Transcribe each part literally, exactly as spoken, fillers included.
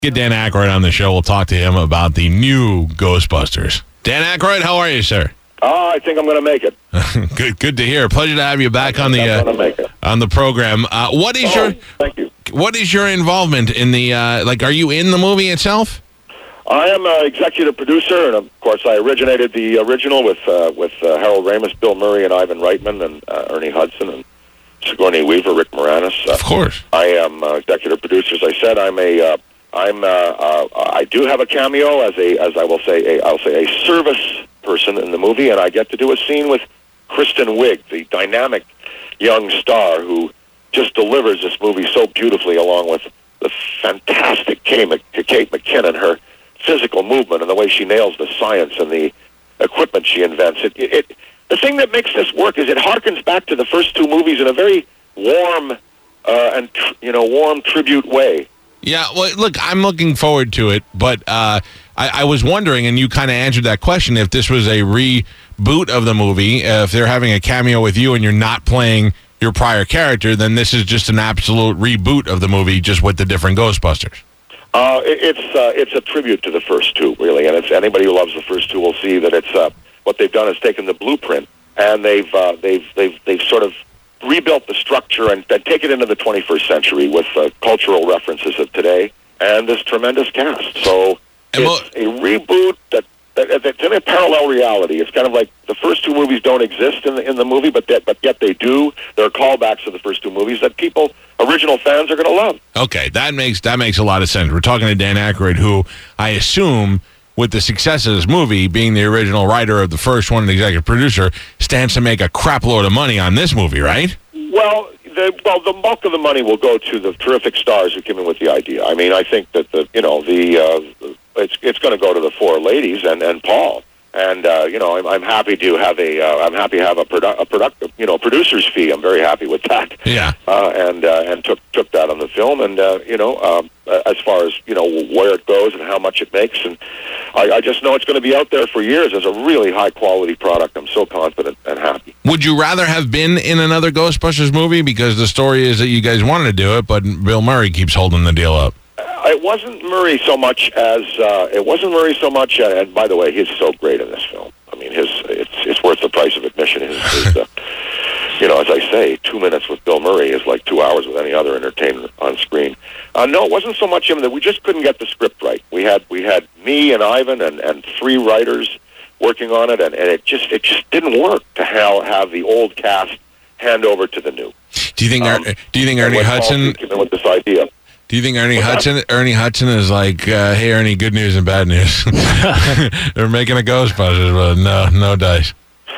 Get Dan Aykroyd on the show. We'll talk to him about the new Ghostbusters. Dan Aykroyd, how are you, sir? Oh, I think I'm going to make it. good, good to hear. Pleasure to have you back on the I'm gonna make it. uh, on the program. Uh, what is Oh, your thank you. What is your involvement in the uh, like? Are you in the movie itself? I am an executive producer, and of course, I originated the original with uh, with uh, Harold Ramis, Bill Murray, and Ivan Reitman, and uh, Ernie Hudson, and Sigourney Weaver, Rick Moranis. Uh, Of course. I am uh, executive producer. As I said, I'm a uh, I'm uh, uh, I do have a cameo as a as I will say a, I'll say a service person in the movie, and I get to do a scene with Kristen Wiig, the dynamic young star who just delivers this movie so beautifully, along with the fantastic Kate, Mc, Kate McKinnon, her physical movement and the way she nails the science and the equipment she invents. It, it, it the thing that makes this work is it harkens back to the first two movies in a very warm uh, and tr- you know warm tribute way. Yeah, well, look, I'm looking forward to it, but uh, I, I was wondering, and you kind of answered that question, if this was a reboot of the movie, uh, if they're having a cameo with you and you're not playing your prior character, then this is just an absolute reboot of the movie, just with the different Ghostbusters. Uh, it, it's uh, it's a tribute to the first two, really, and it's anybody who loves the first two will see that it's uh, what they've done is taken the blueprint and they've uh, they've they've they've sort of rebuilt the structure and, and take it into the twenty-first century with uh, cultural references of today and this tremendous cast. So And it's a reboot that, that that's in a parallel reality. It's kind of like the first two movies don't exist in the, in the movie, but that, but yet they do. There are callbacks to the first two movies that people, original fans, are going to love. Okay, that makes that makes a lot of sense. We're talking to Dan Aykroyd, who I assume, with the success of this movie, being the original writer of the first one and executive producer, stands to make a crap load of money on this movie, right? Well, the, well, the bulk of the money will go to the terrific stars who came in with the idea. I mean, I think that the you know the uh, it's it's going to go to the four ladies and, and Paul. And uh, you know, I'm, I'm happy to have a uh, I'm happy to have a produ- a product you know producer's fee. I'm very happy with that. Yeah. Uh, and uh, and took took that on the film. And uh, you know, um, as far as you know where it goes and how much it makes, and I, I just know it's going to be out there for years as a really high quality product. I'm so confident and happy. Would you rather have been in another Ghostbusters movie? Because the story is that you guys wanted to do it, but Bill Murray keeps holding the deal up. It wasn't Murray so much as uh, it wasn't Murray so much. Uh, and by the way, he's so great in this film. I mean, his it's it's worth the price of admission. His, his uh, you know, as I say, two minutes with Bill Murray is like two hours with any other entertainer on screen. Uh, no, it wasn't so much him that we just couldn't get the script right. We had we had me and Ivan and, and three writers working on it, and, and it just it just didn't work to have have the old cast hand over to the new. Do you think? Um, Do you think Ernie Hudson came in with this idea? Do you think Ernie What's Hudson that? Ernie Hudson is like, uh, hey, Ernie, good news and bad news? They're making a Ghostbusters, but no, no dice.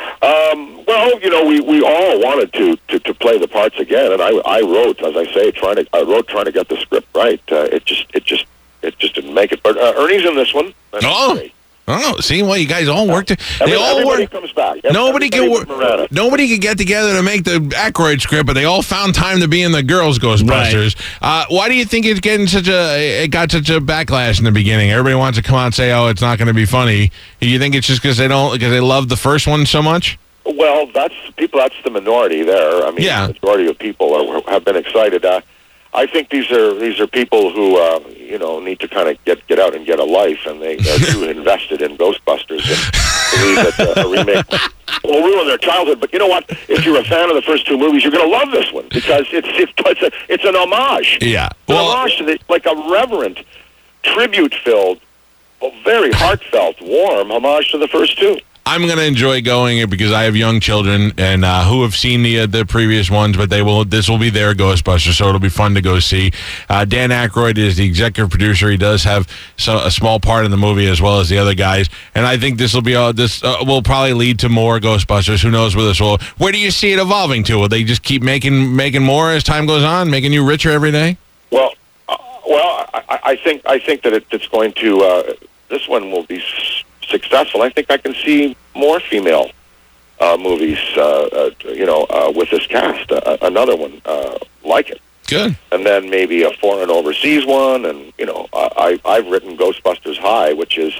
Um, well, you know, we, we all wanted to, to, to play the parts again, and I, I wrote, as I say, trying to I wrote trying to get the script right. Uh, it just it just it just didn't make it. But uh, Ernie's in this one. That's Oh. great. Oh, see, well, you guys all work. To, they Every, all everybody work. comes back. Nobody can work. Moranis. Nobody could get together to make the Aykroyd script, but they all found time to be in the girls' Ghostbusters. Right. Uh, why do you think it's getting such a? It got such a backlash in the beginning. Everybody wants to come out and say, "Oh, it's not going to be funny." You think it's just because they don't because they love the first one so much? Well, that's people. That's the minority there. I mean, Yeah. the majority of people are, have been excited. Uh, I think these are these are people who uh, you know need to kind of get get out and get a life, and they are too invested in Ghostbusters and believe that uh, a remake will ruin their childhood. But you know what? If you're a fan of the first two movies, you're going to love this one because it's it's it's, a, it's an homage. Yeah, it's an well, homage to the, like a reverent, tribute-filled, very heartfelt, warm homage to the first two. I'm going to enjoy going because I have young children and uh, who have seen the uh, the previous ones, but they will. This will be their Ghostbusters, so it'll be fun to go see. Uh, Dan Aykroyd is the executive producer. He does have so, a small part in the movie as well as the other guys, and I think this will be uh, this uh, will probably lead to more Ghostbusters. Who knows where this will? Where do you see it evolving to? Will they just keep making making more as time goes on, making you richer every day? Well, uh, well, I, I think I think that it, it's going to. Uh, this one will be successful. I think I can see more female uh, movies, uh, uh, you know, uh, with this cast. Uh, another one uh, like it. Good. And then maybe a foreign overseas one. And, you know, I, I've written Ghostbusters High, which is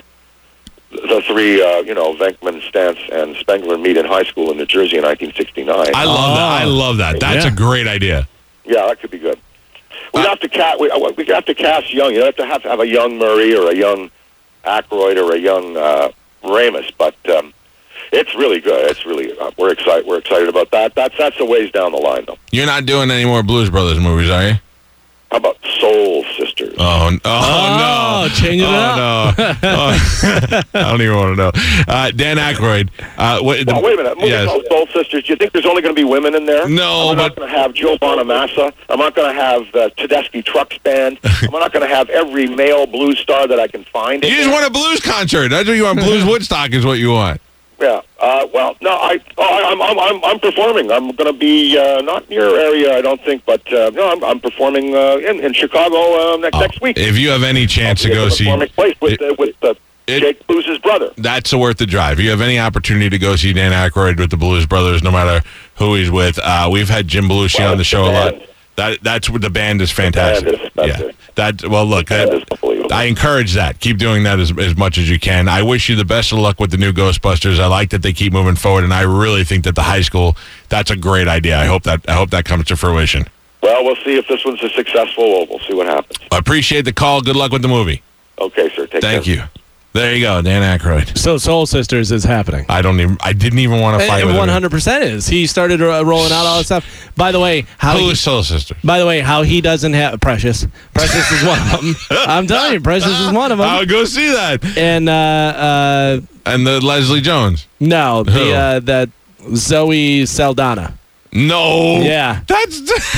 the three, uh, you know, Venkman, Stantz, and Spengler meet in high school in New Jersey in nineteen sixty-nine. I love Oh. that. I love that. That's Yeah. a great idea. Yeah, that could be good. We'd have to cast. We we have to cast young. You have to have to have a young Murray or a young Aykroyd or a young uh, Ramis. But um, it's really good. It's really uh, we're excited. We're excited about that. That's that's a ways down the line, though. You're not doing any more Blues Brothers movies, are you? How about Soul Sisters? Oh, oh, oh no! Change it oh, up. No. Oh, I don't even want to know. Uh, Dan Aykroyd. Uh, what, the, well, wait a minute. Movie yes. called Soul Sisters. Do you think there's only going to be women in there? No, I'm but not going to have Joe Bonamassa. I'm not going to have the Tedeschi Trucks Band. I'm not going to have every male blues star that I can find. You just there. want a blues concert. That's what you want. Blues Woodstock is what you want. Yeah. Uh, well, no, I, oh, I'm, I'm, I'm, I'm performing. I'm going to be uh, not in your area, I don't think, but uh, no, I'm, I'm performing uh, in, in Chicago uh, next, Oh, next week. If you have any chance to go see, place with it, uh, with uh, it, Jake Blues' brother. That's worth the drive. If you have any opportunity to go see Dan Aykroyd with the Blues Brothers, no matter who he's with, uh, we've had Jim Belushi well, on the show the a lot. That that's what the band is fantastic. The band is, yeah, that well, look, the band that, is unbelievable. I encourage that. Keep doing that as as much as you can. I wish you the best of luck with the new Ghostbusters. I like that they keep moving forward, and I really think that the high school, that's a great idea. I hope that I hope that comes to fruition. Well, we'll see if this one's a successful. We'll, we'll see what happens. I appreciate the call. Good luck with the movie. Okay, sir. Take Thank care. you. There you go, Dan Aykroyd. So Soul Sisters is happening. I don't even. I didn't even want to fight And with him. one hundred percent is. He started uh, rolling out all that stuff. By the way, how Who he, is Soul Sister? by the way, how he doesn't have Precious. Precious is one of them. I'm telling you, Precious is one of them. I'll go see that. And uh, uh, And the Leslie Jones. no, Who? the uh, that Zoe Saldana. No. Yeah. That's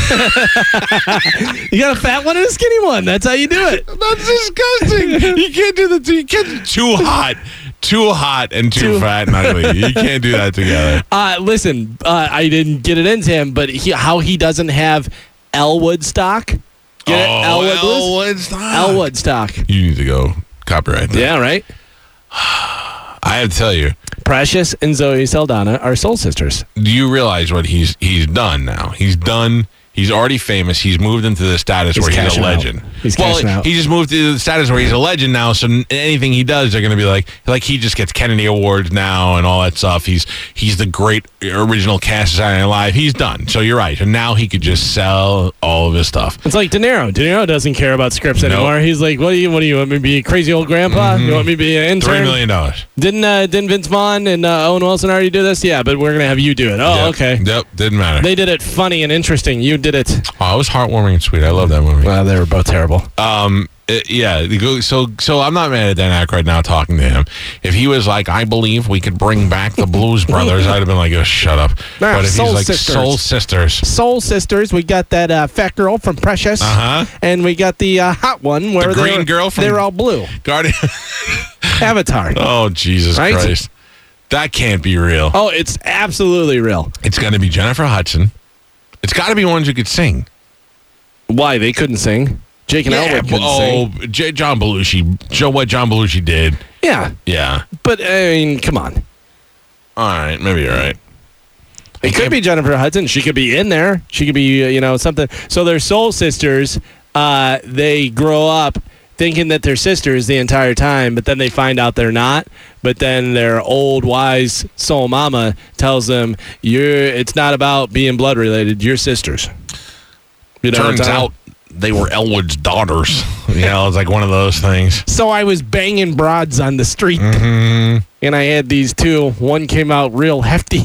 You got a fat one and a skinny one. That's how you do it. that's disgusting. You can't do the you can't too hot, too hot and too, Too- fat and ugly. You can't do that together. Uh, listen, uh, I didn't get it into him, but he, how he doesn't have Elwood stock. Get it? Oh, Elwood Blues? Elwood stock. Elwood stock. You need to go copyright that. Yeah, right? I have to tell you. Precious and Zoe Saldana are soul sisters. Do you realize what he's he's done now? He's done. He's already famous. He's moved into the status He's where he's a cashing out. legend. He's well, cashing out. he just moved to the status where he's a legend now. So n- anything he does, they're going to be like, like he just gets Kennedy Awards now and all that stuff. He's he's the great original cast of Saturday Night Live. He's done. So you're right. And now he could just sell all of his stuff. It's like De Niro. De Niro doesn't care about scripts Nope. anymore. He's like, what do you what do you want me to be a crazy old grandpa? You want me to be an intern? Three million dollars. Didn't uh, didn't Vince Vaughn and uh, Owen Wilson already do this? Yeah, but we're gonna have you do it. Oh, Yep. okay. Yep. Didn't matter. They did it funny and interesting. You did it. oh, it was heartwarming and sweet. I love that movie. Well, they were both terrible. Um, it- yeah. you go- So, so I'm not mad at Dan Aykroyd now talking to him. If he was like, I believe we could bring back the Blues Brothers, I'd have been like, oh, shut up. Nah, but if Soul he's like Sisters. Soul Sisters, Soul Sisters. We got that uh, fat girl from Precious, uh huh, and we got the uh, hot one where The green they're, girl from- they're all blue. Guardian. Avatar. Oh, Jesus Right? Christ, that can't be real. Oh, it's absolutely real. It's going to be Jennifer Hudson. It's got to be ones who could sing. Why they couldn't sing? Jake and Elwood couldn't oh, sing. J- John Belushi. Joe, what John Belushi did. Yeah, Yeah. but I mean, come on. All right, maybe you're right. It could be Jennifer Hudson. She could be in there. She could be, uh, you know, something. So they're soul sisters. Uh, they grow up thinking that they're sisters the entire time, but then they find out they're not. But then their old, wise soul mama tells them, "You're. It's not about being blood related. You're sisters." You know, Turns it's out they were Elwood's daughters. You know, it's like one of those things. So I was banging broads on the street, Mm-hmm. and I had these two. One came out real hefty,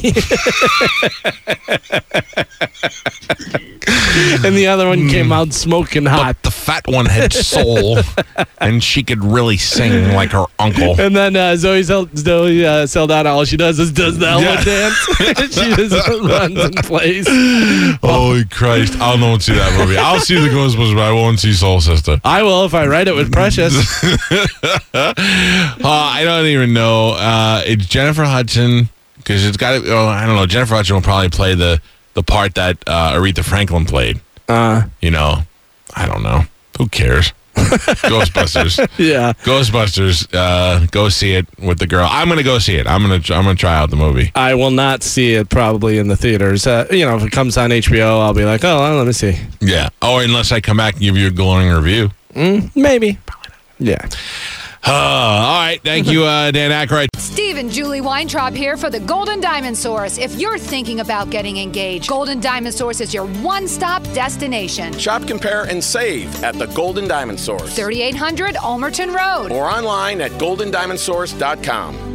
and the other one came out smoking hot. But the fat one had soul, and she could really sing like her uncle. And then uh, Zoe, Sel- Zoe uh, Saldana, all she does is does the Elwood Yeah. dance. She just runs and plays. Holy Christ. I'll not see that movie. I'll see the Ghostbusters, but I won't see Soul Sister. I will if I write it with Precious. Uh, I don't even know. Uh, it's Jennifer Hudson, because it's got to, oh, I don't know. Jennifer Hudson will probably play the, the part that uh, Aretha Franklin played. Uh, You know, I don't know. Who cares? Ghostbusters. yeah. Ghostbusters. Uh, go see it with the girl. I'm gonna go see it. I'm gonna. I'm gonna try out the movie. I will not see it probably in the theaters. Uh, you know, if it comes on H B O, I'll be like, oh, well, let me see. Yeah. Or unless I come back and give you a glowing review. Mm, maybe. Yeah. Uh, all right. Thank you, uh, Dan Aykroyd. Steve and Julie Weintraub here for the Golden Diamond Source. If you're thinking about getting engaged, Golden Diamond Source is your one-stop destination. Shop, compare, and save at the Golden Diamond Source. thirty-eight hundred Ulmerton Road. Or online at golden diamond source dot com.